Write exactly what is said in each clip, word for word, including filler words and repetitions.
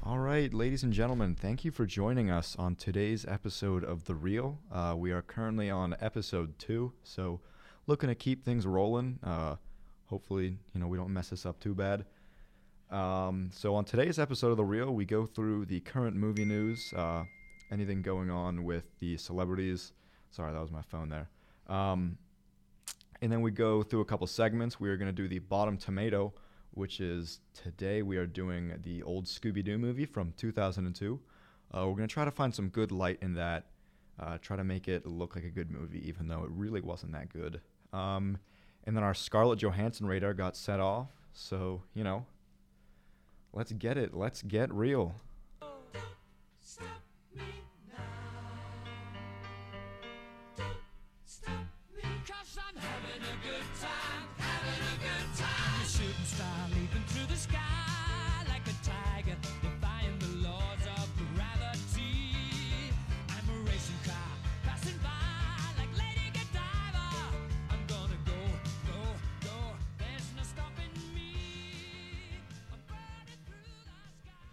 All right, ladies and gentlemen, thank you for joining us on today's episode of The Real. Uh, we are currently on episode two, so looking to keep things rolling. Uh, hopefully, you know, we don't mess this up too bad. Um, so on today's episode of The Real, we go through the current movie news, uh, anything going on with the celebrities. Sorry, that was my phone there. Um, and then we go through a couple segments. We are going to do the bottom tomato, which is today we are doing the old Scooby-Doo movie from two thousand two. Uh, we're going to try to find some good light in that, uh, try to make it look like a good movie, even though it really wasn't that good. Um, and then our Scarlett Johansson radar got set off, so, you know, let's get it. Let's get real. Stop me now. Don't stop me. Cause I'm having a good time, having a good time. I'm a shooting star leaping through the sky like a tiger, defying the laws of gravity. I'm a racing car passing by like Lady Godiva. I'm gonna go, go, go. There's no stopping me. I'm burning through the sky.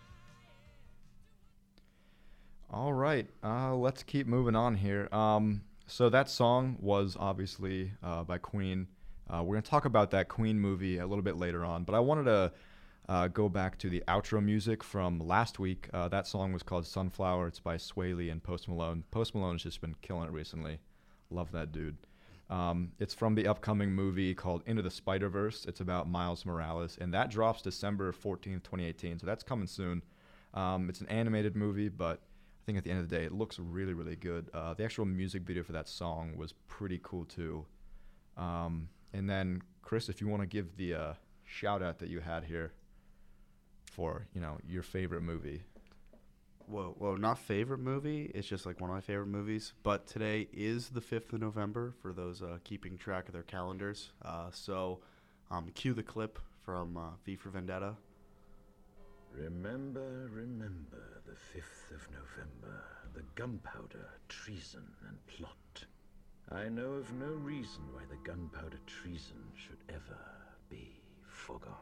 All right, uh, let's keep moving on here. Um, so that song was obviously uh, by Queen. Uh, we're going to talk about that Queen movie a little bit later on, but I wanted to uh, go back to the outro music from last week. Uh, that song was called Sunflower. It's by Sway Lee and Post Malone. Post Malone has just been killing it recently. Love that dude. Um, it's from the upcoming movie called Into the Spider-Verse. It's about Miles Morales, and that drops December fourteenth, twenty eighteen, so that's coming soon. Um, it's an animated movie, but I think at the end of the day, it looks really, really good. Uh, the actual music video for that song was pretty cool, too. Um, and then, Chris, if you want to give the uh, shout-out that you had here for, you know, your favorite movie. Whoa, whoa, not favorite movie. It's just like one of my favorite movies. But today is the fifth of November for those uh, keeping track of their calendars. Uh, so um, cue the clip from uh, V for Vendetta. Remember, remember the fifth of November, the gunpowder, treason, and plot. I know of no reason why the gunpowder treason should ever be forgot.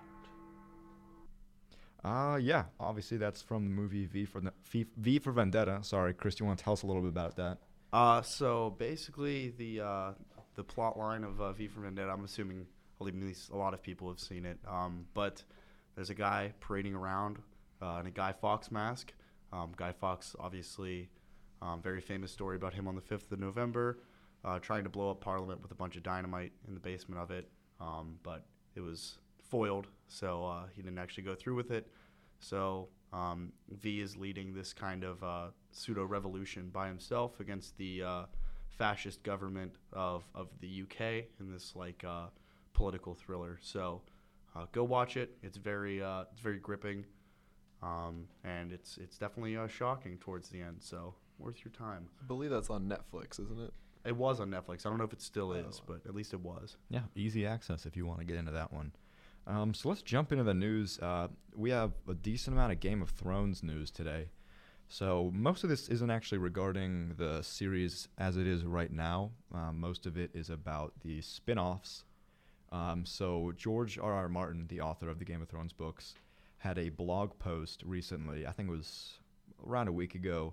Uh, yeah, obviously that's from the movie V for, v, v for Vendetta. Sorry, Chris, you want to tell us a little bit about that? Uh, so basically, the uh, the plot line of uh, V for Vendetta, I'm assuming at least a lot of people have seen it. Um, but there's a guy parading around uh, in a Guy Fawkes mask. Um, Guy Fawkes, obviously, um, very famous story about him on the fifth of November, uh, trying to blow up Parliament with a bunch of dynamite in the basement of it. Um, but it was foiled, so uh, he didn't actually go through with it. So um, V is leading this kind of uh, pseudo-revolution by himself against the uh, fascist government of, of the U K in this like uh, political thriller. So uh, go watch it. It's very uh, it's very gripping, um, and it's it's definitely uh, shocking towards the end. So worth your time. I believe that's on Netflix, isn't it? It was on Netflix. I don't know if it still Oh. is, but at least it was. Yeah, easy access if you want to get into that one. Um, so let's jump into the news. Uh, we have a decent amount of Game of Thrones news today. So most of this isn't actually regarding the series as it is right now. Um, most of it is about the spin-offs. Um, so George R R. Martin, the author of the Game of Thrones books, had a blog post recently, I think it was around a week ago.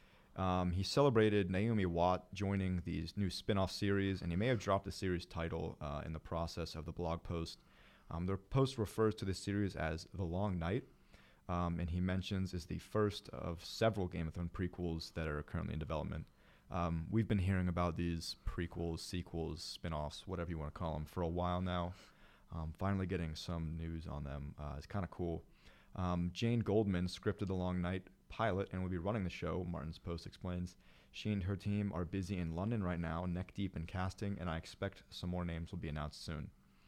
Um, he celebrated Naomi Watt joining these new spin-off series, and he may have dropped the series title uh, in the process of the blog post. Um, the post refers to the series as The Long Night, um, and he mentions is the first of several Game of Thrones prequels that are currently in development. Um, we've been hearing about these prequels, sequels, spin-offs, whatever you want to call them, for a while now. Um, finally getting some news on them uh, is kind of cool. Um, Jane Goldman scripted The Long Night pilot and will be running the show, Martin's post explains. She and her team are busy in London right now, neck deep in casting, and I expect some more names will be announced soon.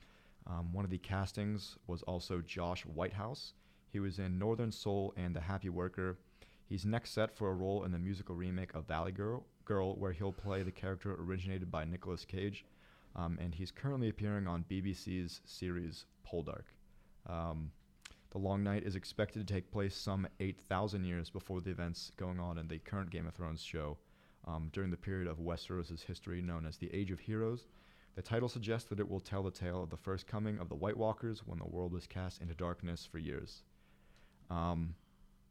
Um, one of the castings was also Josh Whitehouse. He was in Northern Soul and The Happy Worker. He's next set for a role in the musical remake of Valley Girl, Girl where he'll play the character originated by Nicolas Cage. Um, and he's currently appearing on B B C's series Poldark. Um, the Long Night is expected to take place some eight thousand years before the events going on in the current Game of Thrones show, um, during the period of Westeros' history known as the Age of Heroes. The title suggests that it will tell the tale of the first coming of the White Walkers when the world was cast into darkness for years. Um,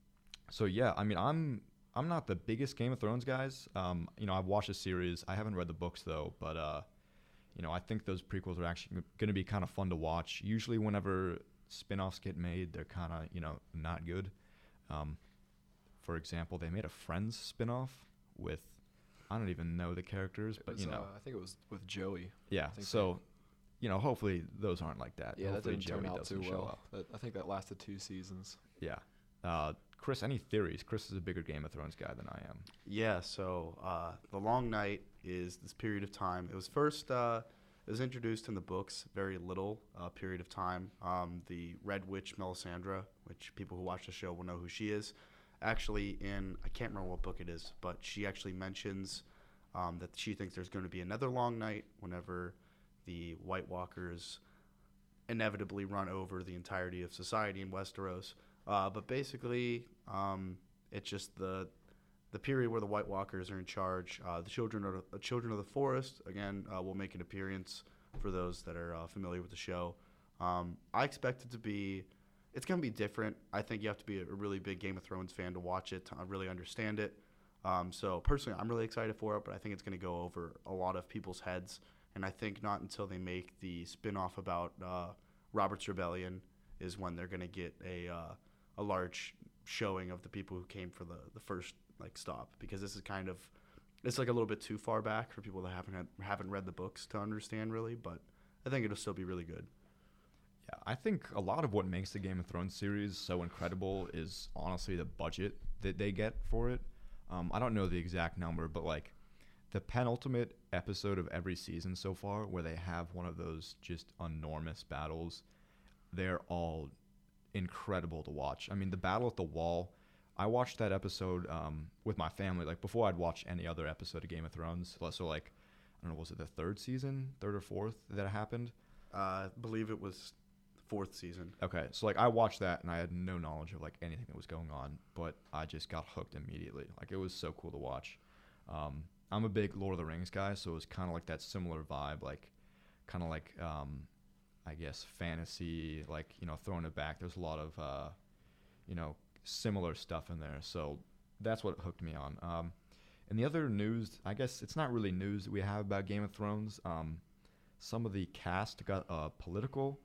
so yeah, I mean, I'm I'm not the biggest Game of Thrones guys. Um, you know, I've watched the series. I haven't read the books though, but uh, you know, I think those prequels are actually going to be kind of fun to watch. Usually, whenever spin-offs get made, they're kind of, you know, not good. Um, for example, they made a Friends spin-off with, I don't even know the characters, It but was, you know, uh, I think it was with Joey. yeah. think So, you know, hopefully those aren't like that. Yeah, that hopefully didn't turn Joey out doesn't too show well. up. That, I think that lasted two seasons. Yeah. Uh, Chris, any theories? Chris is a bigger Game of Thrones guy than I am. Yeah, so uh, the Long Night is this period of time. It was first uh, it was introduced in the books, very little uh, period of time. Um, the Red Witch Melisandre, which people who watch the show will know who she is. Actually, in I can't remember what book it is, but she actually mentions um, that she thinks there's going to be another Long Night whenever the White Walkers inevitably run over the entirety of society in Westeros. Uh, but basically, um, it's just the the period where the White Walkers are in charge. Uh, the children of the uh, children of the forest again uh, will make an appearance for those that are uh, familiar with the show. Um, I expect it to be, it's going to be different. I think you have to be a really big Game of Thrones fan to watch it to really understand it. Um, so personally, I'm really excited for it, but I think it's going to go over a lot of people's heads. And I think not until they make the spin-off about uh, Robert's Rebellion is when they're going to get a uh, a large showing of the people who came for the, the first like stop, because this is kind of it's like a little bit too far back for people that haven't had, haven't read the books to understand really, but I think it'll still be really good. Yeah, I think a lot of what makes the Game of Thrones series so incredible is honestly the budget that they get for it. Um, I don't know the exact number, but like the penultimate episode of every season so far, where they have one of those just enormous battles, they're all incredible to watch. I mean, the battle at the wall, I watched that episode um, with my family, like before I'd watch any other episode of Game of Thrones. So like, I don't know, was it the third season, third or fourth that happened? Uh, I believe it was fourth season. Okay, so like I watched that and I had no knowledge of like anything that was going on, but I just got hooked immediately. Like it was so cool to watch. Um, I'm a big Lord of the Rings guy, so it was kind of like that similar vibe, like kind of like um, I guess fantasy, like, you know, throwing it back. There's a lot of uh, you know, similar stuff in there, so that's what hooked me on. Um, and the other news, I guess it's not really news that we have about Game of Thrones. Um, some of the cast got uh, political.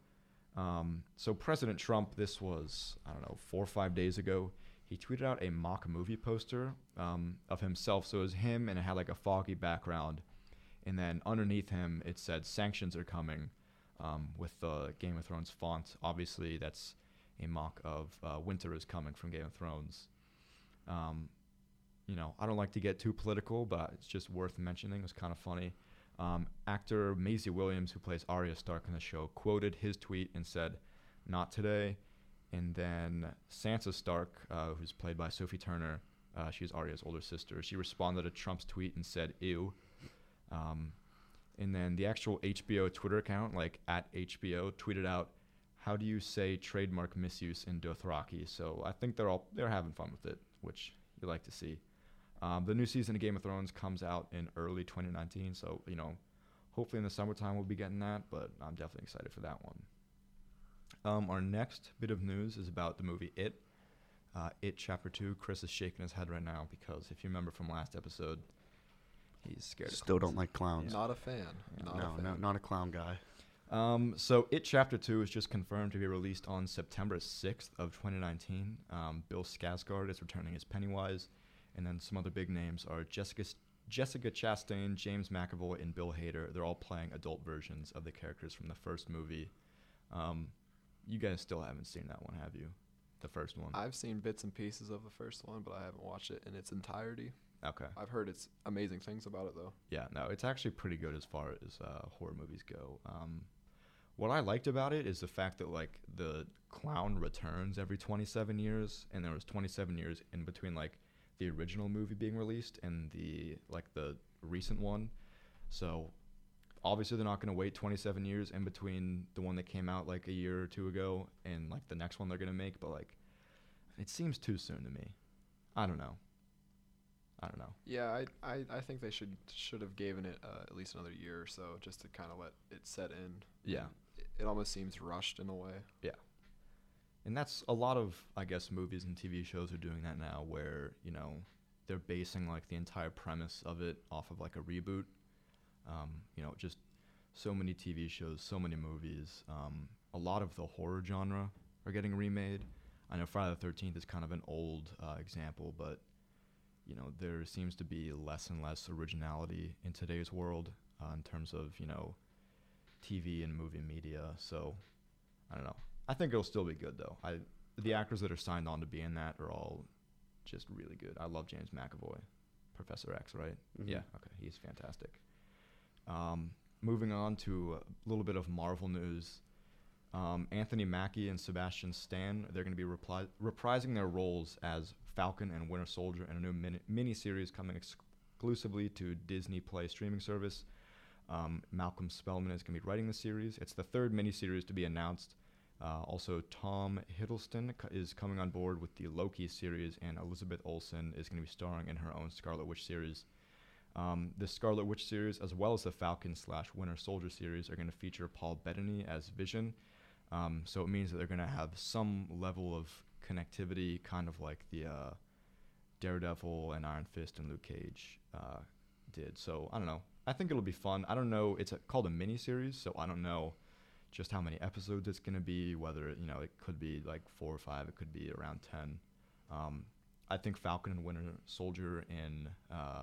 Um, so President Trump, this was, I don't know, four or five days ago, he tweeted out a mock movie poster um, of himself. So it was him, and it had like a foggy background. And then underneath him, it said sanctions are coming um, with the Game of Thrones font. Obviously, that's a mock of uh, Winter is Coming from Game of Thrones. Um, you know, I don't like to get too political, but it's just worth mentioning. It was kind of funny. Um, actor Maisie Williams, who plays Arya Stark in the show, quoted his tweet and said, "Not today." And then Sansa Stark, uh, who's played by Sophie Turner, uh, she's Arya's older sister, she responded to Trump's tweet and said, "Ew." Um, and then the actual H B O Twitter account, like at H B O, tweeted out, "How do you say trademark misuse in Dothraki?" So I think they're all they're having fun with it, which you like to see. Um, the new season of Game of Thrones comes out in early twenty nineteen, so, you know, hopefully in the summertime we'll be getting that, but I'm definitely excited for that one. Um, our next bit of news is about the movie It. Uh, It Chapter two. Chris is shaking his head right now because if you remember from last episode, he's scared of Still clowns. don't like clowns. Not a fan. Not no, a fan. no, not a clown guy. Um, so It Chapter two is just confirmed to be released on September sixth of twenty nineteen. Um, Bill Skarsgård is returning as Pennywise, and then some other big names are Jessica Jessica Chastain, James McAvoy, and Bill Hader. They're all playing adult versions of the characters from the first movie. Um, you guys still haven't seen that one, have you? The first one? I've seen bits and pieces of the first one, but I haven't watched it in its entirety. Okay. I've heard it's amazing things about it, though. Yeah, no, it's actually pretty good as far as uh, horror movies go. Um, what I liked about it is the fact that, like, the clown returns every twenty-seven years, and there was twenty-seven years in between, like, the original movie being released and the, like, the recent one. So obviously they're not going to wait twenty-seven years in between the one that came out, like, a year or two ago and, like, the next one they're going to make, but, like, it seems too soon to me. I don't know. I don't know. Yeah, I, I, I think they should should have given it uh, at least another year or so just to kind of let it set in. Yeah. It, it almost seems rushed in a way. Yeah. and that's a lot of, I guess, movies and T V shows are doing that now, where, you know, they're basing like the entire premise of it off of like a reboot. Um, you know, just so many T V shows, so many movies. Um, a lot of the horror genre are getting remade. I know Friday the thirteenth is kind of an old uh, example, but you know, there seems to be less and less originality in today's world uh, in terms of, you know, T V and movie media. So I don't know. I think it'll still be good though. I the actors that are signed on to be in that are all just really good. I love James McAvoy, Professor X, right? Mhm. Yeah. Okay, he's fantastic. Um, moving on to a little bit of Marvel news. Um, Anthony Mackie and Sebastian Stan, they're going to be repli- reprising their roles as Falcon and Winter Soldier in a new mini- mini-series coming ex- exclusively to Disney Play streaming service. Um, Malcolm Spellman is going to be writing the series. It's the third mini-series to be announced. Uh, also, Tom Hiddleston co- is coming on board with the Loki series, and Elizabeth Olsen is going to be starring in her own Scarlet Witch series. Um, the Scarlet Witch series, as well as the Falcon slash Winter Soldier series, are going to feature Paul Bettany as Vision. Um, so it means that they're going to have some level of connectivity, kind of like the uh, Daredevil and Iron Fist and Luke Cage uh, did. So I don't know. I think it'll be fun. I don't know. It's a, called a mini-series, so I don't know just how many episodes it's going to be, whether, you know, it could be like four or five. It could be around ten. Um, I think Falcon and Winter Soldier in uh,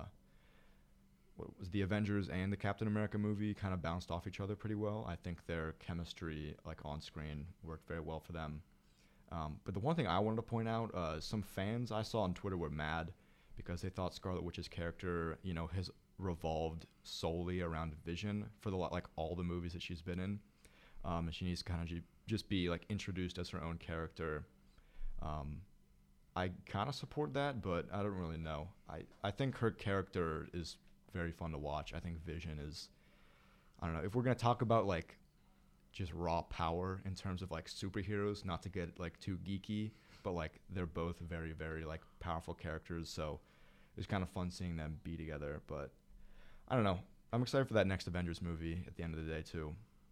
what was the Avengers and the Captain America movie kind of bounced off each other pretty well. I think their chemistry, like on screen, worked very well for them. Um, but the one thing I wanted to point out, uh, some fans I saw on Twitter were mad because they thought Scarlet Witch's character, you know, has revolved solely around Vision for the like all the movies that she's been in, um, and she needs to kind of ju- just be like introduced as her own character. Um, I kind of support that, but I don't really know. I, I think her character is very fun to watch. I think Vision is, I don't know, if we're going to talk about like just raw power in terms of like superheroes, not to get like too geeky, but like they're both very, very like powerful characters. So it's kind of fun seeing them be together. But I don't know. I'm excited for that next Avengers movie at the end of the day too.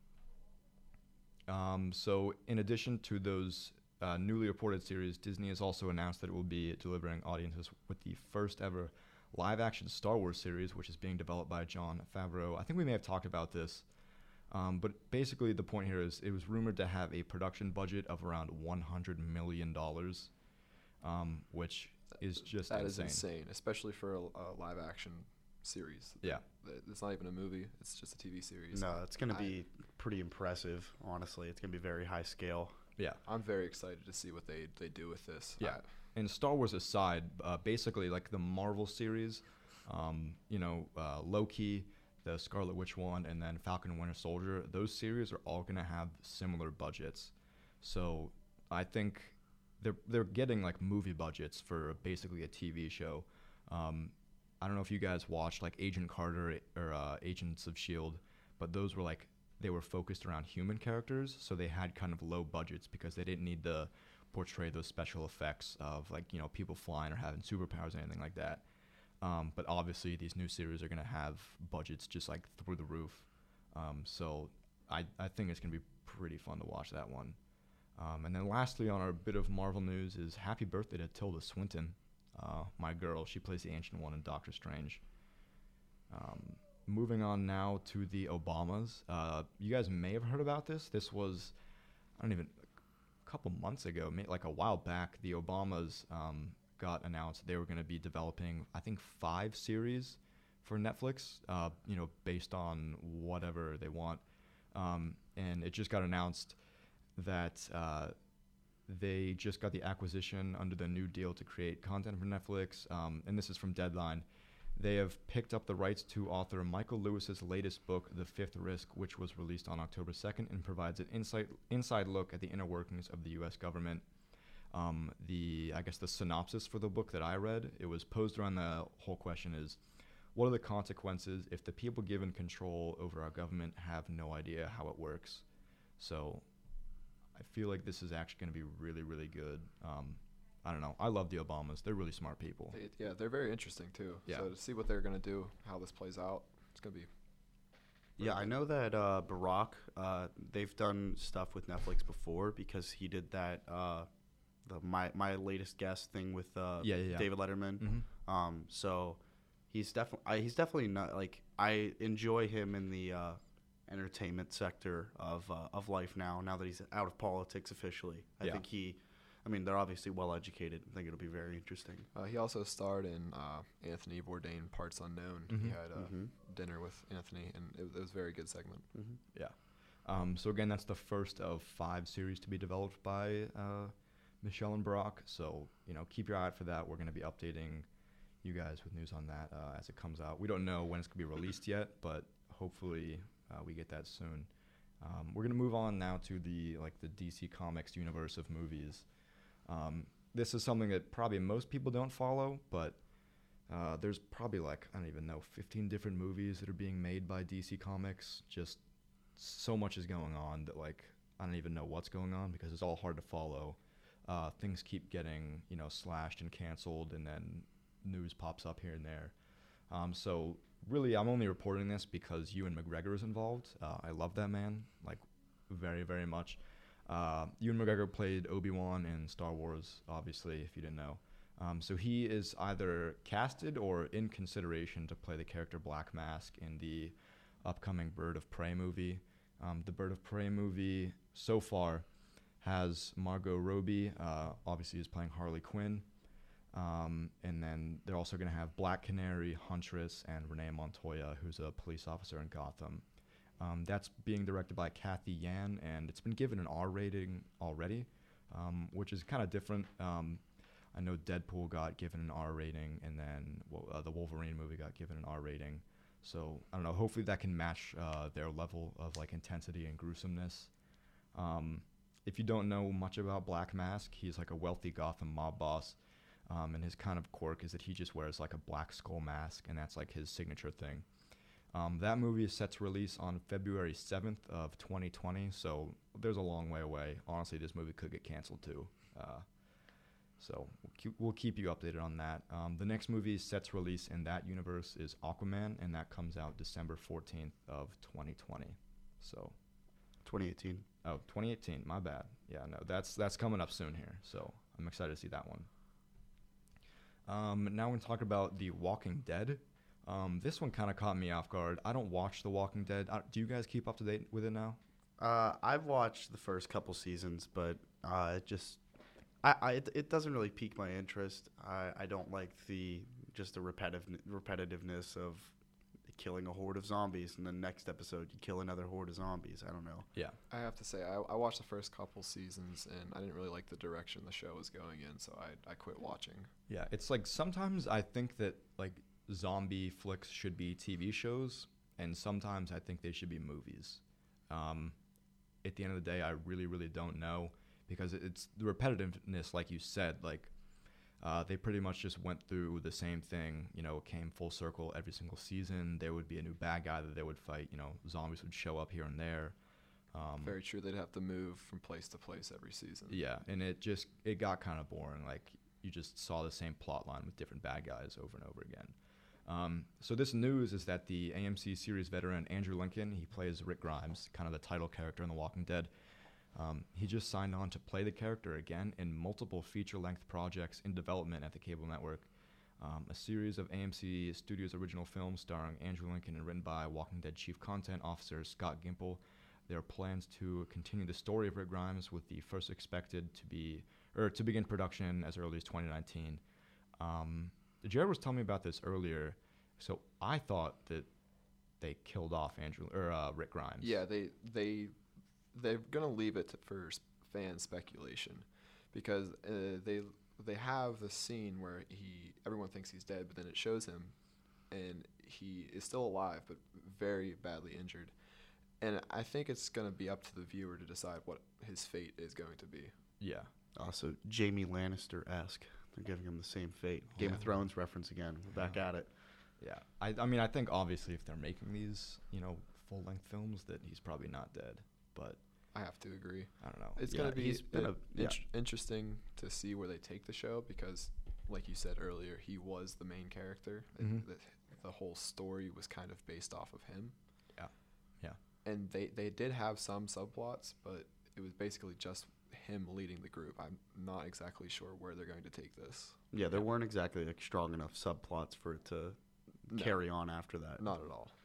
Um, so in addition to those uh, newly reported series, Disney has also announced that it will be delivering audiences with the first ever live-action Star Wars series, which is being developed by Jon Favreau. I think we may have talked about this, um, but basically the point here is it was rumored to have a production budget of around one hundred million dollars, um, which is just That insane. is insane, especially for a, a live-action series. Yeah. Th- It's not even a movie. It's just a T V series. No, it's going to I- be pretty impressive, honestly. It's going to be very high scale. Yeah. I'm very excited to see what they, they do with this. Yeah. And Star Wars aside, uh, basically like the Marvel series, um, you know, uh, Loki, the Scarlet Witch one, and then Falcon and Winter Soldier, those series are all going to have similar budgets. So I think they're they're getting like movie budgets for basically a T V show. Um, I don't know if you guys watched like Agent Carter or uh, Agents of S H I E L D, but those were like, they were focused around human characters, so they had kind of low budgets because they didn't need to portray those special effects of like, you know, people flying or having superpowers or anything like that. Um, but obviously these new series are going to have budgets just like through the roof. Um, so I, I think it's going to be pretty fun to watch that one. Um, and then lastly on our bit of Marvel news is happy birthday to Tilda Swinton, uh, my girl. She plays the Ancient One in Doctor Strange. Um, moving on now to the Obamas. Uh, you guys may have heard about this. This was, I don't even, a couple months ago, may, like a while back, the Obamas um, got announced they were going to be developing, I think, five series for Netflix, uh, you know, based on whatever they want. Um, and it just got announced that uh, they just got the acquisition under the new deal to create content for Netflix. Um, and this is from Deadline. They have picked up the rights to author Michael Lewis's latest book, The Fifth Risk, which was released on October second and provides an insight, inside look at the inner workings of the U S government. Um, the, I guess the synopsis for the book that I read, it was posed around the whole question is, what are the consequences if the people given control over our government have no idea how it works? So I feel like this is actually going to be really, really good. Um, I don't know. I love the Obamas. They're really smart people. They, yeah, they're very interesting too. Yeah. So to see what they're gonna do, how this plays out, it's gonna be Yeah, I know that uh, Barack, uh, they've done stuff with Netflix before because he did that, uh, the my my latest guest thing with uh, Yeah, yeah, yeah. David Letterman. Mhm. Um, so he's definitely he's definitely not like I enjoy him in the uh, entertainment sector of uh, of life now. Now that he's out of politics officially, I Yeah. think he. I mean, they're obviously well educated. I think it'll be very interesting. Uh, he also starred in uh, Anthony Bourdain Parts Unknown. He Mhm. had a Mhm. dinner with Anthony, and it, it was a very good segment. Mm-hmm. Yeah. Um, so again, that's the first of five series to be developed by uh, Michelle and Barack. So you know, keep your eye out for that. We're going to be updating you guys with news on that uh, as it comes out. We don't know when it's going to be released yet, but hopefully uh, we get that soon. Um, we're going to move on now to the like the D C Comics universe of movies. Um, this is something that probably most people don't follow, but uh, there's probably like, I don't even know, fifteen different movies that are being made by D C Comics. Just so much is going on that like I don't even know what's going on because it's all hard to follow. Uh, things keep getting, you know, slashed and canceled, and then news pops up here and there. Um, so really, I'm only reporting this because Ewan McGregor is involved. Uh, I love that man, like very, very much. Uh, Ewan McGregor played Obi-Wan in Star Wars, obviously, if you didn't know. Um, so he is either casted or in consideration to play the character Black Mask in the upcoming Bird of Prey movie. Um, the Bird of Prey movie so far has Margot Robbie, uh, obviously is playing Harley Quinn. Um, and then they're also going to have Black Canary, Huntress, and Renee Montoya, who's a police officer in Gotham. Um, that's being directed by Kathy Yan, and it's been given an R rating already, um, which is kind of different. Um, I know Deadpool got given an R rating, and then well, uh, the Wolverine movie got given an R rating. So I don't know. Hopefully that can match uh, their level of like intensity and gruesomeness. Um, if you don't know much about Black Mask, he's like a wealthy Gotham mob boss, um, and his kind of quirk is that he just wears like a black skull mask, and that's like his signature thing. Um, that movie is set to release on February seventh of twenty twenty, so there's a long way away. Honestly, this movie could get canceled too. Uh, so we'll keep, we'll keep you updated on that. Um, the next movie set to release in that universe is Aquaman, and that comes out December fourteenth of twenty twenty. So, twenty eighteen. oh, twenty eighteen, my bad. Yeah, no, that's that's coming up soon here, so I'm excited to see that one. Um, now we're going to talk about The Walking Dead. Um, this one kind of caught me off guard. I don't watch The Walking Dead. I, do you guys keep up to date with it now? Uh, I've watched the first couple seasons, but uh, it just I, I it, it doesn't really pique my interest. I, I don't like the just the repetitive repetitiveness of killing a horde of zombies, and then next episode you kill another horde of zombies. I don't know. Yeah. I have to say, I, I watched the first couple seasons, and I didn't really like the direction the show was going in, so I, I quit watching. Yeah, it's like sometimes I think that like zombie flicks should be T V shows, and sometimes I think they should be movies. Um, at the end of the day, I really, really don't know, because it's the repetitiveness, like you said, like uh, they pretty much just went through the same thing, you know, it came full circle every single season. There would be a new bad guy that they would fight, you know, zombies would show up here and there. Um, Very true. They'd have to move from place to place every season. yeah, and it just, it got kind of boring. Like, you just saw the same plot line with different bad guys over and over again. Um, so this news is that the A M C series veteran Andrew Lincoln, he plays Rick Grimes, kind of the title character in The Walking Dead. Um, he just signed on to play the character again in multiple feature-length projects in development at the cable network. Um, a series of A M C Studios original films starring Andrew Lincoln and written by Walking Dead Chief Content Officer Scott Gimple. There are plans to continue the story of Rick Grimes, with the first expected to be or to begin production as early as twenty nineteen. Um, Jared was telling me about this earlier, so I thought that they killed off Andrew or uh, Rick Grimes. Yeah, they they they're gonna leave it to, for s- fan speculation, because uh, they they have the scene where he everyone thinks he's dead, but then it shows him, and he is still alive but very badly injured, and I think it's gonna be up to the viewer to decide what his fate is going to be. Yeah. Also, Jamie Lannister-esque. They're giving him the same fate. Game of Yeah. Thrones reference again. We're back Yeah. at it. Yeah. I, I mean, I think obviously if they're making these, you know, full-length films, that he's probably not dead. But I have to agree. I don't know. It's Yeah, gonna be he's been uh, a- int- interesting to see where they take the show, because, like you said earlier, he was the main character. It- Mhm. the, the whole story was kind of based off of him. Yeah. and they they did have some subplots, but it was basically just him leading the group. I'm not exactly sure where they're going to take this. Yeah, there weren't exactly like strong enough subplots for it to No. carry on after that. Not at all.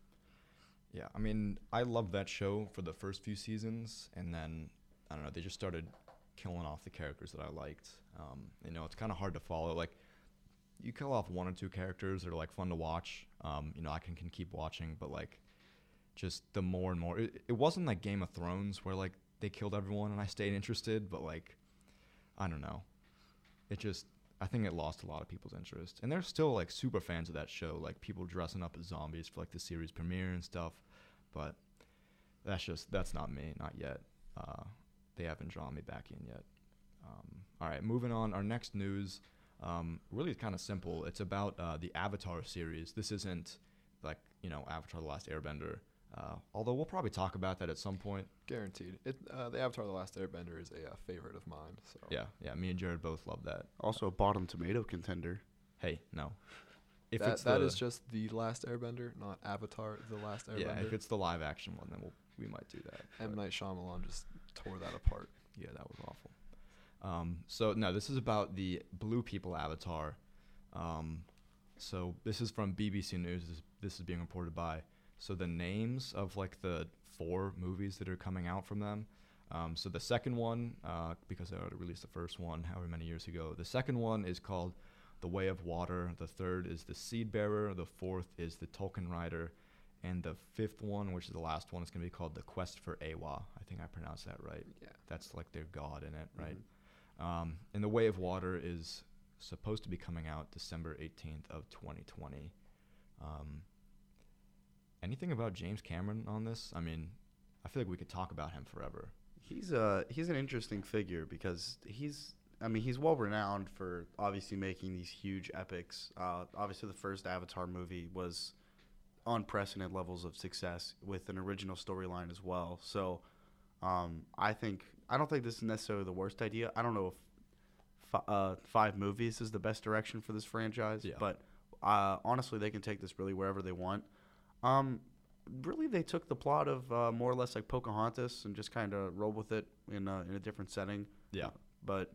Yeah, I mean, I loved that show for the first few seasons, and then I don't know, they just started killing off the characters that I liked. Um, you know, it's kind of hard to follow. Like, you kill off one or two characters that are like fun to watch. Um, you know, I can can keep watching, but like, just the more and more, it, it wasn't like Game of Thrones where like they killed everyone and I stayed interested, but like, I don't know, it just. I think it lost a lot of people's interest. And they're still, like, super fans of that show. Like, people dressing up as zombies for, like, the series premiere and stuff. But that's just, that's not me, not yet. Uh, they haven't drawn me back in yet. Um, all right, moving on. Our next news, um, really kind of simple. It's about uh, the Avatar series. This isn't, like, you know, Avatar The Last Airbender. Uh, although we'll probably talk about that at some point. Guaranteed. It uh, the Avatar: The Last Airbender is a uh, favorite of mine. So Yeah, yeah, me and Jared both love that. Also, a bottom tomato contender. Hey, no. If that, it's that the, is just the Last Airbender, not Avatar: The Last Airbender. Yeah, if it's the live action one, then we'll, we might do that. M. but- Night Shyamalan just tore that apart. Yeah, that was awful. Um, so no, this is about the Blue People Avatar. Um, so this is from B B C News. This, this is being reported by. So the names of like the four movies that are coming out from them. Um, so the second one, uh, because they already released the first one however many years ago. The second one is called The Way of Water. The third is The Seed Bearer. The fourth is The Tolkien Rider. And the fifth one, which is the last one, is going to be called The Quest for Awa. I think I pronounced that right. Yeah. That's like their god in it, right? Mhm. Um, and The Way of Water is supposed to be coming out December eighteenth of twenty twenty. Um, anything about James Cameron on this? I mean, I feel like we could talk about him forever. He's a he's an interesting figure because he's I mean he's well renowned for obviously making these huge epics. Uh, obviously, the first Avatar movie was unprecedented levels of success with an original storyline as well. So, um, I think I don't think this is necessarily the worst idea. I don't know if fi- uh, five movies is the best direction for this franchise, Yeah. but uh, honestly, they can take this really wherever they want. Um, really, they took the plot of uh, more or less like Pocahontas and just kind of rolled with it in a, in a different setting. Yeah. But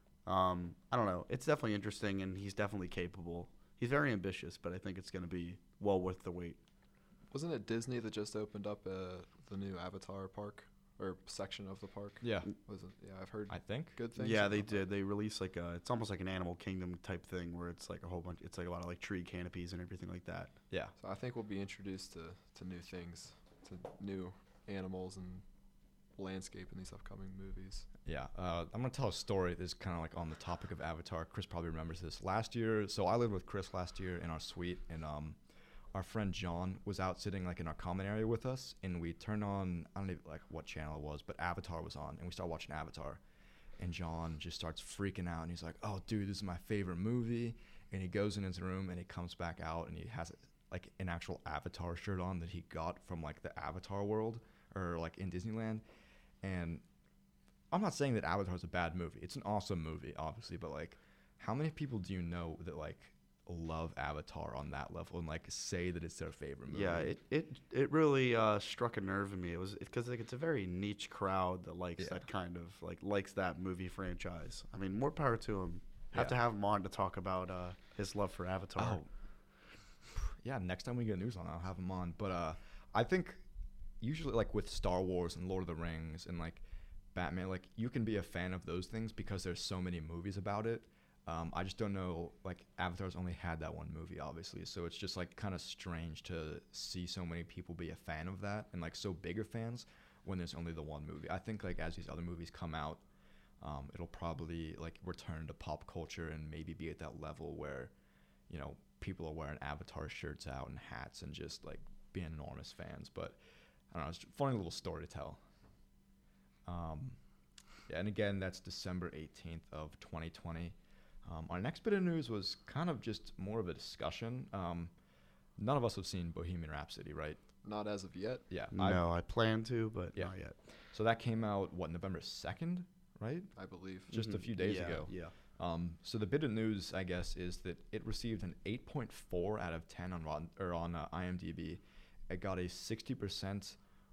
um, I don't know. It's definitely interesting, and he's definitely capable. He's very ambitious, but I think it's going to be well worth the wait. Wasn't it Disney that just opened up uh, the new Avatar park or section of the park? Yeah, Was it? Yeah, I've heard I think. good things. Yeah, they about that. did. They released like a, it's almost like an Animal Kingdom type thing where it's like a whole bunch. It's like a lot of like tree canopies and everything like that. Yeah. So I think we'll be introduced to, to new things, to new animals and landscape in these upcoming movies. Yeah, uh, I'm gonna tell a story that's kind of like on the topic of Avatar. Chris probably remembers this. Last year, so I lived with Chris last year in our suite, and um, our friend John was out sitting like in our common area with us, and we turned on, I don't even like what channel it was, but Avatar was on, and we started watching Avatar, and John just starts freaking out, and he's like, "Oh, dude, this is my favorite movie," and he goes in his room, and he comes back out, and he has like an actual Avatar shirt on that he got from like the Avatar world or like in Disneyland, and I'm not saying that Avatar is a bad movie. It's an awesome movie, obviously, but like, how many people do you know that like love Avatar on that level and like say that it's their favorite movie? Yeah, it it, it really uh, struck a nerve in me. It was because like it's a very niche crowd that likes Yeah. that kind of like likes that movie franchise. I mean, more power to him. Have Yeah. to have him on to talk about uh, his love for Avatar. Oh, yeah. Next time we get news on it, I'll have him on. But uh, I think usually like with Star Wars and Lord of the Rings and like Batman, like you can be a fan of those things because there's so many movies about it. Um, I just don't know, like Avatar's only had that one movie, obviously, so it's just like kind of strange to see so many people be a fan of that and like so bigger fans when there's only the one movie. I think like as these other movies come out, um, it'll probably like return to pop culture and maybe be at that level where, you know, people are wearing Avatar shirts out and hats and just like being enormous fans. But I don't know, it's a funny little story to tell. Um, yeah, and again, that's December eighteenth of twenty twenty. Um, our next bit of news was kind of just more of a discussion. Um, none of us have seen Bohemian Rhapsody, right? Not as of yet. Yeah. I- no, I plan to, but Yeah. not yet. so that came out, what, November second, right? I believe. Just a Mhm. few days Yeah, ago. Yeah. Um, so the bit of news, I guess, is that it received an eight point four out of ten on Rotten, or on uh, IMDb. It got a sixty percent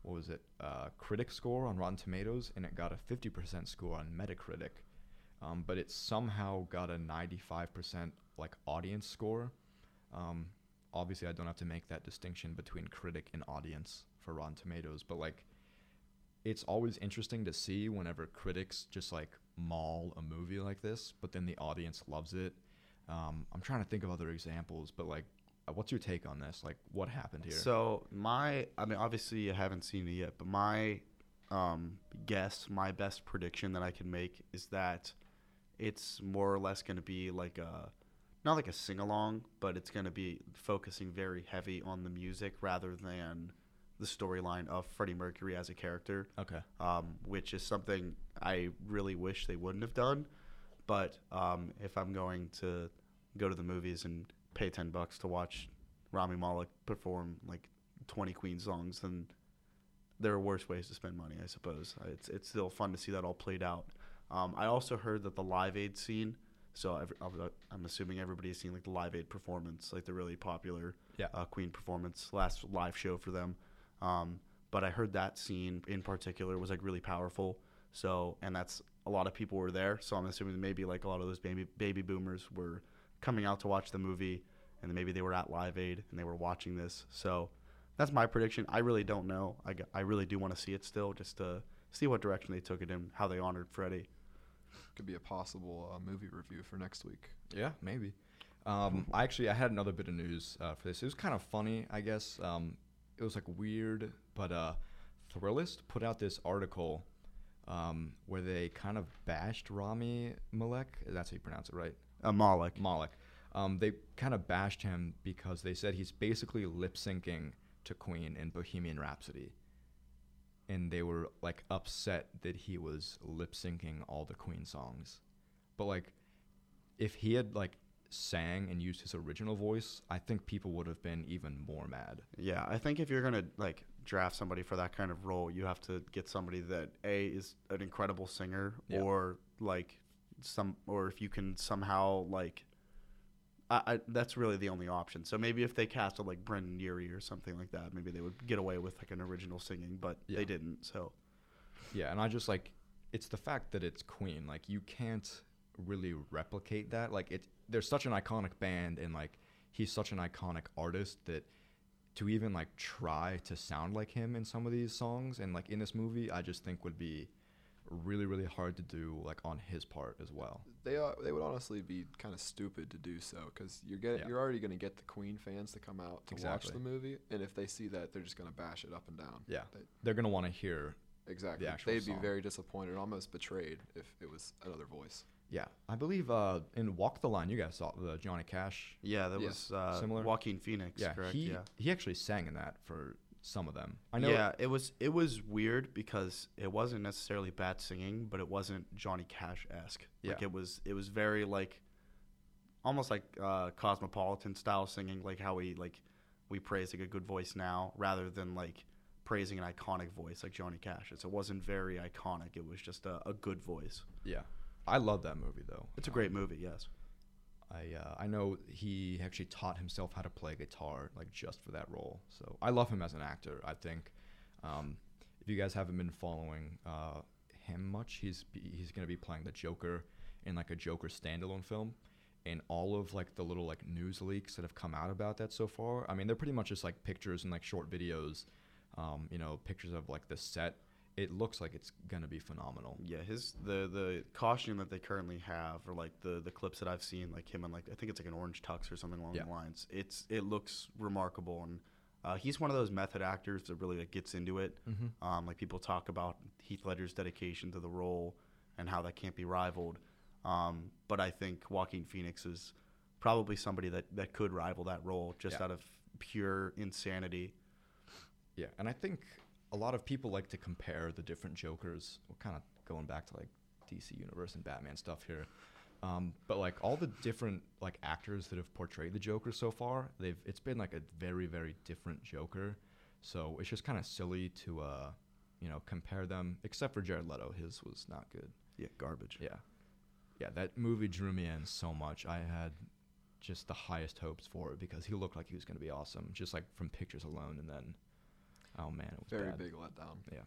what was it, uh, critic score on Rotten Tomatoes, and it got a fifty percent score on Metacritic. Um, but it somehow got a ninety-five percent like audience score. Um, obviously, I don't have to make that distinction between critic and audience for Rotten Tomatoes, but like, it's always interesting to see whenever critics just like maul a movie like this, but then the audience loves it. Um, I'm trying to think of other examples, but like, uh, what's your take on this? Like, what happened here? So my, I mean, obviously I haven't seen it yet, but my um, guess, my best prediction that I can make is that it's more or less going to be like a, not like a sing-along, but it's going to be focusing very heavy on the music rather than the storyline of Freddie Mercury as a character. Okay. Um, which is something I really wish they wouldn't have done. But um, if I'm going to go to the movies and pay ten bucks to watch Rami Malek perform like twenty Queen songs, then there are worse ways to spend money, I suppose. It's it's still fun to see that all played out. Um, I also heard that the Live Aid scene, so every, I'm assuming everybody's seen like the Live Aid performance, like the really popular Yeah. uh, Queen performance, last live show for them. Um, but I heard that scene in particular was like really powerful. So, and that's, a lot of people were there. So I'm assuming maybe like a lot of those baby baby boomers were coming out to watch the movie, and then maybe they were at Live Aid and they were watching this. So that's my prediction. I really don't know. I, g- I really do want to see it still, just to see what direction they took it in, how they honored Freddie. Could be a possible uh, movie review for next week. Yeah, maybe. Um, I actually I had another bit of news uh, for this. It was kind of funny, I guess. Um, it was like weird, but uh, Thrillist put out this article um, where they kind of bashed Rami Malek. That's how you pronounce it, right? Uh, Malek. Malek. Um, they kind of bashed him because they said he's basically lip syncing to Queen in Bohemian Rhapsody. And they were like upset that he was lip syncing all the Queen songs. But like, if he had like sang and used his original voice, I think people would have been even more mad. Yeah, I think if you're gonna like draft somebody for that kind of role, you have to get somebody that A, is an incredible singer, Yeah. or like some, or if you can somehow like, I, I that's really the only option. So maybe if they casted like Brendan Urie or something like that, maybe they would get away with like an original singing, but Yeah. they didn't. So Yeah, and I just like, it's the fact that it's Queen. Like, you can't really replicate that. Like, it, they're such an iconic band, and like, he's such an iconic artist that to even like try to sound like him in some of these songs and like in this movie, I just think would be really, really hard to do like on his part as well. They uh, they would honestly be kind of stupid to do so, because you're get Yeah. you're already going to get the Queen fans to come out to Exactly. watch the movie, and if they see that, they're just going to bash it up and down. Yeah, They, they're gonna want to hear. exactly. actual They'd song. be very disappointed, almost betrayed, if it was another voice. Yeah, I believe uh, in Walk the Line, you guys saw the Johnny Cash. yeah, that Yeah. was uh, Similar? Joaquin Phoenix. Yeah, correct. he yeah. he actually sang in that for some of them. I know. Yeah, it was it was weird because it wasn't necessarily bad singing, but it wasn't Johnny Cash esque. Like Yeah. it was it was very like almost like uh, cosmopolitan style singing, like how we like we praise like a good voice now rather than like praising an iconic voice like Johnny Cash's. It wasn't very iconic. It was just a, a good voice. Yeah, I love that movie though. It's a great movie, yes. I uh, I know he actually taught himself how to play guitar like just for that role. So I love him as an actor. I think um, if you guys haven't been following uh, him much, he's he's gonna be playing the Joker in like a Joker standalone film. And all of like the little like news leaks that have come out about that so far, I mean, they're pretty much just like pictures and like short videos, um, you know, pictures of like the set. It looks like it's gonna be phenomenal. Yeah, his the the costume that they currently have, or like the the clips that I've seen, like him in like I think it's like an orange tux or something along Yeah. the lines. It's it looks remarkable, and uh, he's one of those method actors that really like gets into it. Mm-hmm. Um, like people talk about Heath Ledger's dedication to the role and how that can't be rivaled. Um, but I think Joaquin Phoenix is probably somebody that that could rival that role just Yeah. out of pure insanity. Yeah, and I think a lot of people like to compare the different Jokers. We're kind of going back to like D C Universe and Batman stuff here, um, but like all the different like actors that have portrayed the Joker so far, they've it's been like a very very different Joker. So it's just kind of silly to uh, you know compare them. Except for Jared Leto, his was not good. Yeah, garbage. Yeah, yeah, that movie drew me in so much. I had just the highest hopes for it because he looked like he was going to be awesome, just like from pictures alone, and then Oh man, it was Very bad. big letdown. Yeah.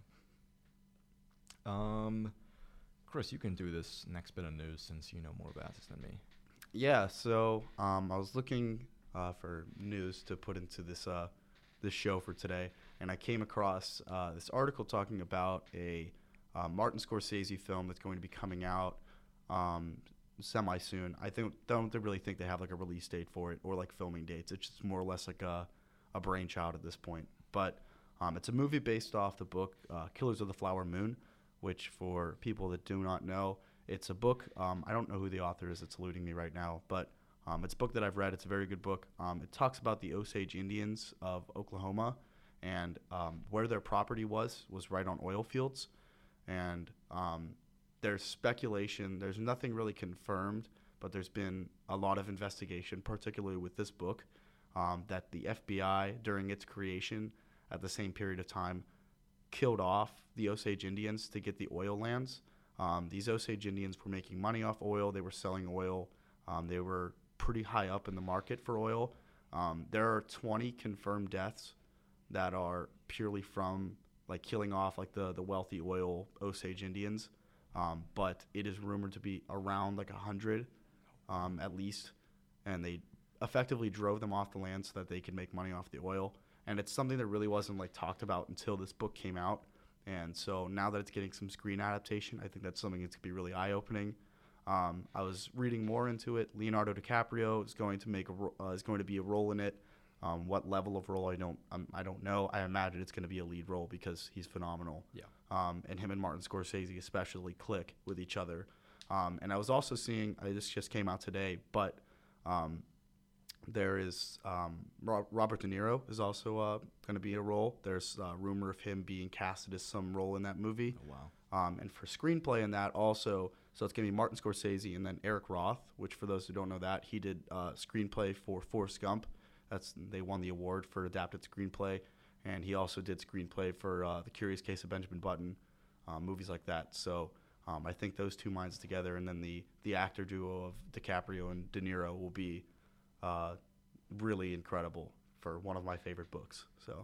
Um, Chris, you can do this next bit of news since you know more about this than me. Yeah, so um, I was looking uh, for news to put into this uh, this show for today, and I came across uh, this article talking about a uh, Martin Scorsese film that's going to be coming out um, semi soon. I think don't really think they have like a release date for it or like filming dates. It's just more or less like a a brainchild at this point. But um, it's a movie based off the book uh, Killers of the Flower Moon, which for people that do not know, it's a book. Um, I don't know who the author is. It's eluding me right now, but um, it's a book that I've read. It's a very good book. Um, it talks about the Osage Indians of Oklahoma, and um, where their property was was right on oil fields. And um, there's speculation. There's nothing really confirmed, but there's been a lot of investigation, particularly with this book, um, that the F B I, during its creation at the same period of time, killed off the Osage Indians to get the oil lands. Um, these Osage Indians were making money off oil. They were selling oil. Um, they were pretty high up in the market for oil. Um, there are twenty confirmed deaths that are purely from like killing off like the, the wealthy oil Osage Indians. Um, but it is rumored to be around like one hundred um, at least. And they effectively drove them off the land so that they could make money off the oil. And it's something that really wasn't like talked about until this book came out. And so now that it's getting some screen adaptation, I think that's something that's going to be really eye-opening. Um, I was reading more into it. Leonardo DiCaprio is going to make a ro- uh, is going to be a role in it. Um, what level of role I don't um, I don't know. I imagine it's going to be a lead role because he's phenomenal. Yeah. Um, and him and Martin Scorsese especially click with each other. Um, and I was also seeing uh, this just came out today, but um, there is um, Ro- Robert De Niro is also uh, going to be a role. There's a rumor of him being casted as some role in that movie. Oh, wow. Um, and for screenplay in that also, so it's going to be Martin Scorsese and then Eric Roth, which for those who don't know that, he did uh, screenplay for Forrest Gump. That's they won the award for adapted screenplay. And he also did screenplay for uh, The Curious Case of Benjamin Button, uh, movies like that. So um, I think those two minds together and then the, the actor duo of DiCaprio and De Niro will be uh, really incredible for one of my favorite books. So,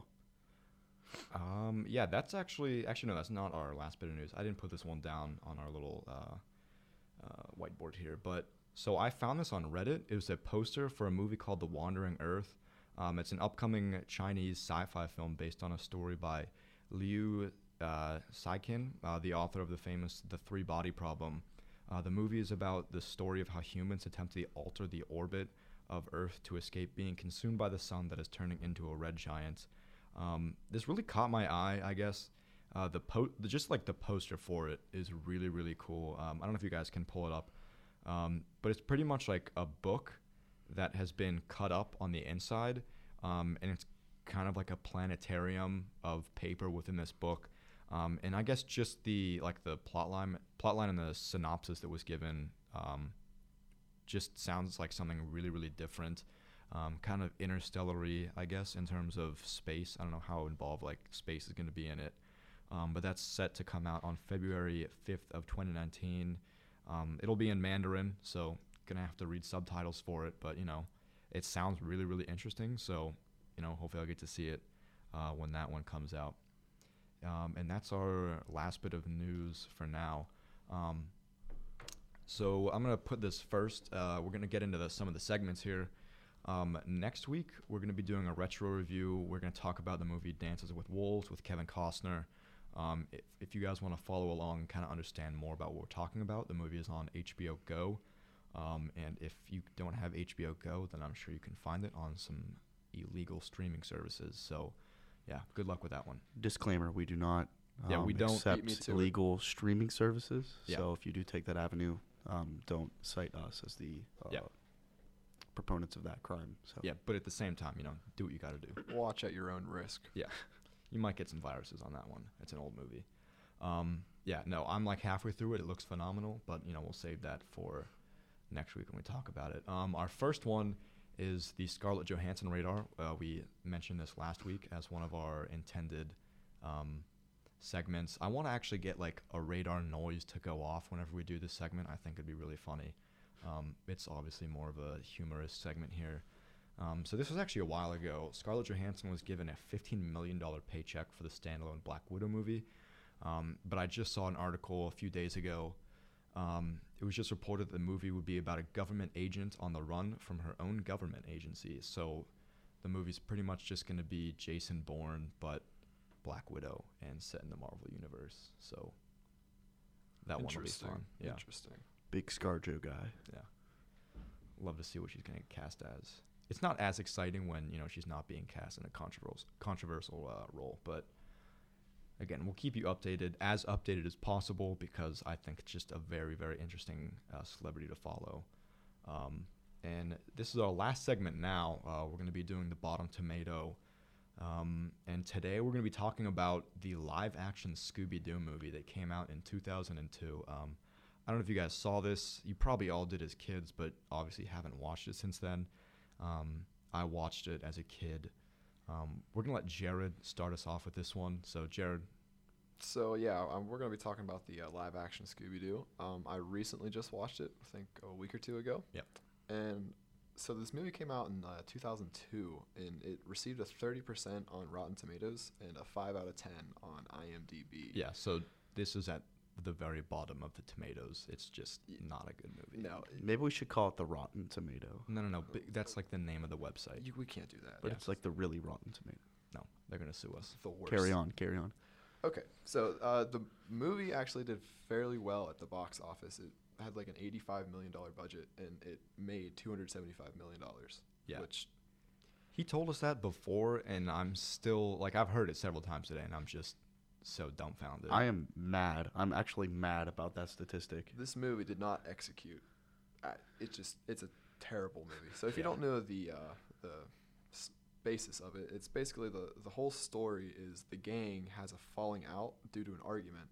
Um, yeah, that's actually actually no, that's not our last bit of news. I didn't put this one down on our little uh, uh, whiteboard here, but so I found this on Reddit. It was a poster for a movie called The Wandering Earth. Um, it's an upcoming Chinese sci-fi film based on a story by Liu uh, Cixin, uh, the author of the famous The Three Body Problem. Uh, the movie is about the story of how humans attempt to alter the orbit of Earth to escape being consumed by the sun that is turning into a red giant. Um, this really caught my eye, I guess. Uh, the, po- the just like the poster for it is really, really cool. Um, I don't know if you guys can pull it up, um, but it's pretty much like a book that has been cut up on the inside, um, and it's kind of like a planetarium of paper within this book. Um, and I guess just the like the plot line, plot line and the synopsis that was given um, just sounds like something really, really different. Um, kind of interstellar-y, I guess, in terms of space. I don't know how involved like space is going to be in it, um, but that's set to come out on February fifth of twenty nineteen. Um, it'll be in Mandarin, so gonna have to read subtitles for it. But you know, it sounds really, really interesting. So you know, hopefully I'll get to see it uh, when that one comes out. Um, and that's our last bit of news for now. Um, so I'm gonna put this first. Uh, we're gonna get into the, some of the segments here. Um, next week, we're going to be doing a retro review. We're going to talk about the movie Dances with Wolves with Kevin Costner. Um, if, if you guys want to follow along and kind of understand more about what we're talking about, the movie is on H B O Go. Um, and if you don't have H B O Go, then I'm sure you can find it on some illegal streaming services. So, yeah, good luck with that one. disclaimer, we do not um, Yeah, we don't- accept Beat me to it. illegal streaming services. Yeah. So if you do take that avenue, um, don't cite us as the uh, Yeah. proponents of that crime. So Yeah, but at the same time, you know, do what you got to do. Watch at your own risk. Yeah, you might get some viruses on that one. It's an old movie. Um, yeah, no, I'm like halfway through it. It looks phenomenal, but you know, we'll save that for next week when we talk about it. Um, our first one is the Scarlett Johansson radar. Uh, we mentioned this last week as one of our intended um, segments. I want to actually get like a radar noise to go off whenever we do this segment. I think it'd be really funny. Um, it's obviously more of a humorous segment here. Um, so this was actually a while ago. Scarlett Johansson was given a fifteen million dollars paycheck for the standalone Black Widow movie. Um, but I just saw an article a few days ago. Um, it was just reported that the movie would be about a government agent on the run from her own government agency. So the movie's pretty much just going to be Jason Bourne, but Black Widow and set in the Marvel universe. So that one will be Interesting. fun. Yeah. Interesting. Big ScarJo guy. Yeah. Love to see what she's going to cast as. It's not as exciting when, you know, she's not being cast in a controversial controversial uh, role, but again, we'll keep you updated, as updated as possible, because I think it's just a very, very interesting uh, celebrity to follow. Um, and this is our last segment now. Uh, we're going to be doing the Bottom Tomato. Um, and today we're going to be talking about the live-action Scooby-Doo movie that came out in two thousand two. Um, I don't know if you guys saw this. You probably all did as kids, but obviously haven't watched it since then. Um, I watched it as a kid. Um, we're going to let Jared start us off with this one. So, Jared. So, yeah, um, we're going to be talking about the uh, live-action Scooby-Doo. Um, I recently just watched it, I think a week or two ago. Yep. And so this movie came out in uh, two thousand two, and it received a thirty percent on Rotten Tomatoes and a five out of ten on IMDb. Yeah, so this is at the very bottom of the tomatoes. It's just not a good movie. No, it- Maybe we should call it the Rotten Tomato. No, no, no. bi- That's like the name of the website. you, we can't do that. But Yeah. it's like the really Rotten Tomato. No, they're going to sue us. It's the worst. Carry on, carry on. Okay, so uh, the movie actually did fairly well at the box office. It had like an eighty-five million dollars budget, and it made two hundred seventy-five million dollars. Yeah. Which, He told us that before, and I'm still, like, I've heard it several times today, and I'm just so dumbfounded. I am mad. I'm actually mad about that statistic. this movie did not execute. Uh, it just, it's a terrible movie. So if you Yeah. don't know the uh, the s- basis of it, it's basically the, the whole story is the gang has a falling out due to an argument.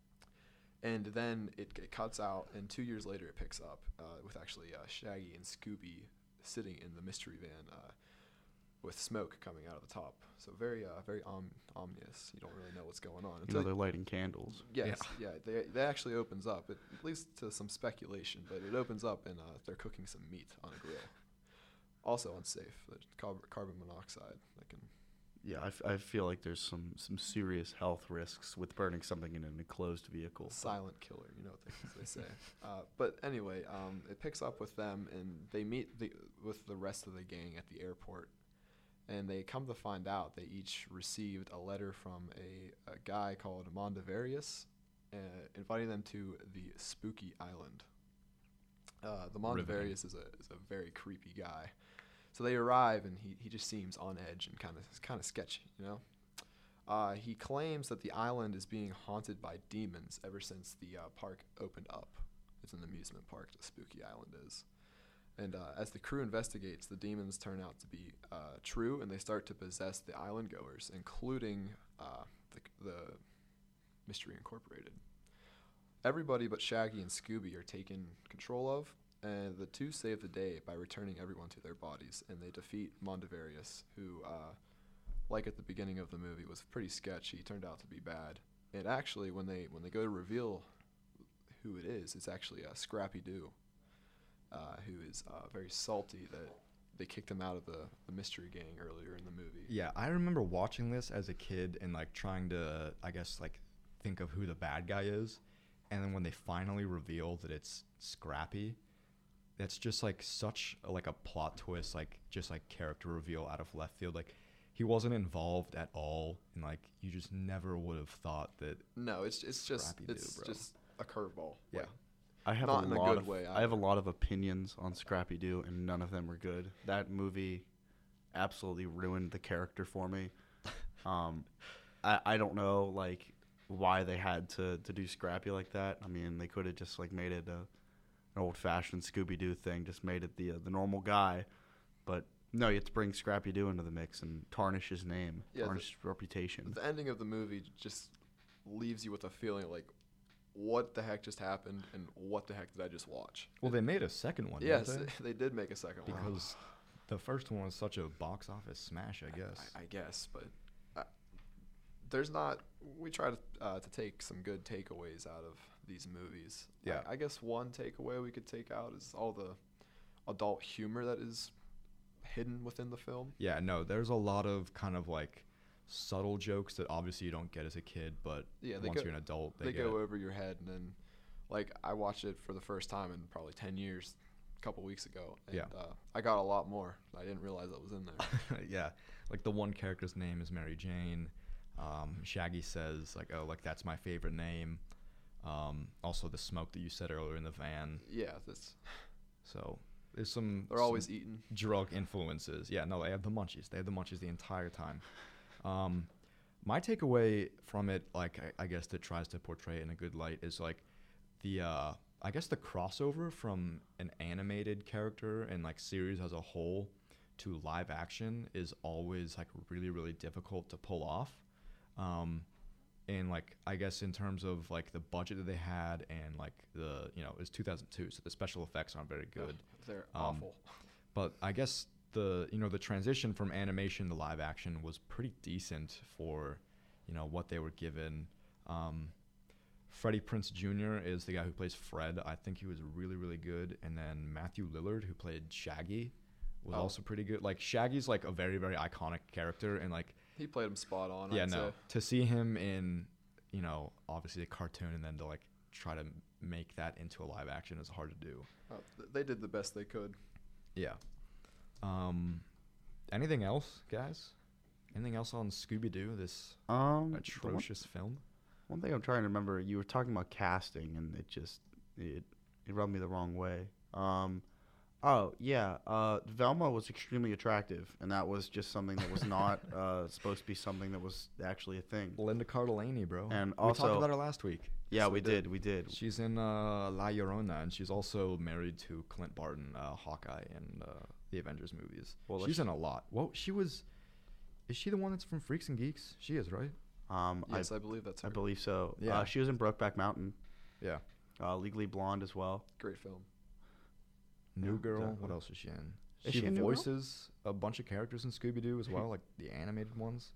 And then it, it cuts out, and two years later it picks up uh, with actually uh, Shaggy and Scooby sitting in the mystery van uh, with smoke coming out of the top. So very, uh, very om- ominous. You don't really know what's going on. You until know, they're lighting candles. Yes, yeah. They, they actually opens up. It leads to some speculation, but it opens up and uh, they're cooking some meat on a grill. Also unsafe. There's carb- carbon monoxide that can. Yeah, I, f- I feel like there's some, some serious health risks with burning something in an enclosed vehicle. but- Silent killer, you know what they, they say. Uh, but anyway, um, it picks up with them, and they meet the, with the rest of the gang at the airport. And they come to find out they each received a letter from a, a guy called Mondavarius, uh, inviting them to the Spooky Island. Uh, the Riveting. Mondavarius is a is a very creepy guy. So they arrive, and he, he just seems on edge and kind of kind of sketchy, you know. Uh, he claims that the island is being haunted by demons ever since the uh, park opened up. It's an amusement park, the Spooky Island is. And uh, as the crew investigates, the demons turn out to be uh, true, and they start to possess the island goers, including uh, the, the Mystery Incorporated. Everybody but Shaggy and Scooby are taken control of, and the two save the day by returning everyone to their bodies, and they defeat Mondavarius, who, uh, like at the beginning of the movie, was pretty sketchy. He turned out to be bad. And actually, when they when they go to reveal who it is, it's actually uh, Scrappy Doo, uh, who is uh, very salty that they kicked him out of the, the mystery gang earlier in the movie. Yeah, I remember watching this as a kid and, like, trying to, I guess, like, think of who the bad guy is. And then when they finally reveal that it's Scrappy, that's just, like, such, a, like, a plot twist, like, just, like, character reveal out of left field. Like, he wasn't involved at all, and, like, you just never would have thought that. No, it's it's just Scrappy Doo, it's bro. just a curveball. Yeah. Like, I have Not a in a lot good of way I have a either. lot of opinions on Scrappy Doo, and none of them were good. That movie absolutely ruined the character for me. Um, I I don't know like why they had to, to do Scrappy like that. I mean, they could have just like made it a, an old fashioned Scooby Doo thing, just made it the uh, the normal guy. But no, you have to bring Scrappy Doo into the mix and tarnish his name, Yeah, the- tarnish his reputation. The ending of the movie just leaves you with a feeling like, what the heck just happened, and what the heck did I just watch? Well, they made a second one, Yes, didn't they? they did make a second one. Because the first one was such a box office smash, I guess. I, I guess, but uh, there's not. We try to uh, to take some good takeaways out of these movies. Yeah. I, I guess one takeaway we could take out is all the adult humor that is hidden within the film. Yeah, no, there's a lot of kind of like subtle jokes that obviously you don't get as a kid, but Yeah, they once go- you're an adult, they, They, get go it. over your head, and then, like, I watched it for the first time in probably ten years, a couple weeks ago, and Yeah. uh, I got a lot more. I didn't realize that was in there. Yeah, like the one character's name is Mary Jane. Um, Shaggy says like, "Oh, like that's my favorite name." Um, also, the smoke that you said earlier in the van. Yeah, that's So there's some. they're some always eating. drug influences. Yeah, no, they have the munchies. They have the munchies the entire time. Um, my takeaway from it, like I, I guess that tries to portray it in a good light, is like the uh, I guess the crossover from an animated character and like series as a whole to live action is always like really really difficult to pull off. Um, and like I guess in terms of like the budget that they had and like the you know it was two thousand two, so the special effects aren't very good. They're Um, awful. But I guess the you know the transition from animation to live action was pretty decent for you know what they were given. Um, Freddie Prinze Junior is the guy who plays Fred. I think he was really really good. And then Matthew Lillard, who played Shaggy, was Oh. also pretty good. Like Shaggy's like a very very iconic character, and like He played him spot on. yeah I'd no say. to see him in you know obviously a cartoon and then to like try to make that into a live action is hard to do. Uh, th- they did the best they could. Yeah. Um, anything else, guys? Anything else on Scooby Doo? This Um, the one- atrocious film. One thing I'm trying to remember, you were talking about casting, and it just it it rubbed me the wrong way. Um, oh yeah, uh, Velma was extremely attractive, and that was just something that was not uh, supposed to be something that was actually a thing. Linda Cardellini, bro. And we talked also- about her last week. Yeah, Yes, we we did, did. we did. She's in uh, La Llorona, and she's also married to Clint Barton, uh, Hawkeye, in uh, the Avengers movies. Well, she's let's- in a lot. Well, she was. Is she the one that's from Freaks and Geeks? She is, right? Um, Yes, I, I, believe that's her. I believe so. Yeah. Uh, she was in Brokeback Mountain, Yeah. uh, Legally Blonde as well. Great film. New Yeah, Girl. exactly. What else is she in? Is she, she in New Girl? voices a bunch of characters in Scooby Doo as well, like the animated ones.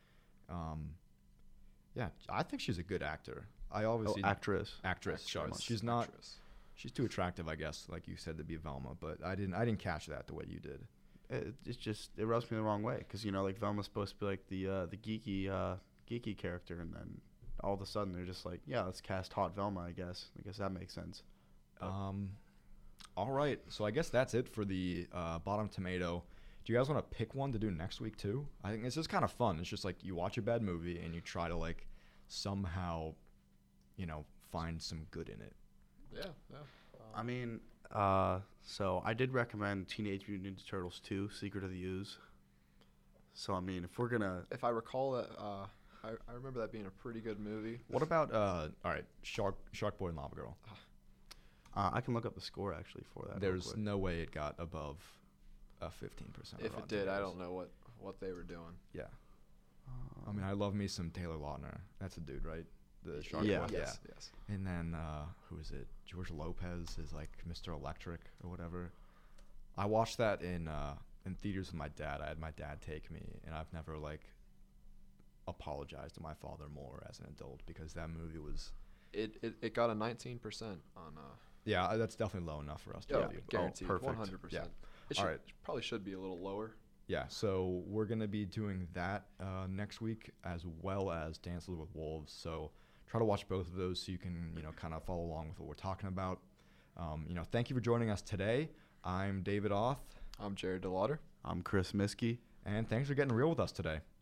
Um, yeah, I think she's a good actor. I Oh, obviously actress. actress. Sorry, Actress. she's not. Actress. She's too attractive, I guess, like you said, to be Velma. But I didn't. I didn't catch that the way you did. It, it's just it rubs me the wrong way because you know like Velma's supposed to be like the uh, the geeky uh, geeky character, and then all of a sudden they're just like, yeah, let's cast hot Velma. I guess. I guess that makes sense. But- Um, all right. So I guess that's it for the uh, Bottom Tomato. Do you guys want to pick one to do next week too? I think it's just kind of fun. It's just like you watch a bad movie and you try to like somehow, you know, find some good in it. Yeah, yeah. I mean, uh, so I did recommend Teenage Mutant Ninja Turtles two: Secret of the Ooze. So I mean, if we're gonna, If I recall that, uh, I, I remember that being a pretty good movie. What about uh? All right, Shark Shark Boy and Lava Girl. uh, I can look up the score actually for that. real There's quick. no way it got above a fifteen percent. If it did, I don't know what, what they were doing. Yeah. I mean, I love me some Taylor Lautner. That's a dude, right? The Shark Yeah. Boy. Yes, yes. And then uh, who is it? George Lopez is like Mister Electric or whatever. I watched that in uh, in theaters with my dad. I had my dad take me, and I've never like apologized to my father more as an adult because that movie was. It, it, it got a nineteen percent on. Uh, Yeah, uh, that's definitely low enough for us to yeah, review. guaranteed. perfect. one hundred percent. It All should, right. probably should be a little lower. Yeah, so we're gonna be doing that uh, next week as well as Dance with Wolves. So try to watch both of those so you can you know kind of follow along with what we're talking about. Um, you know, thank you for joining us today. I'm David Oth, I'm Jared DeLauder. I'm Chris Miskey. and thanks for getting real with us today.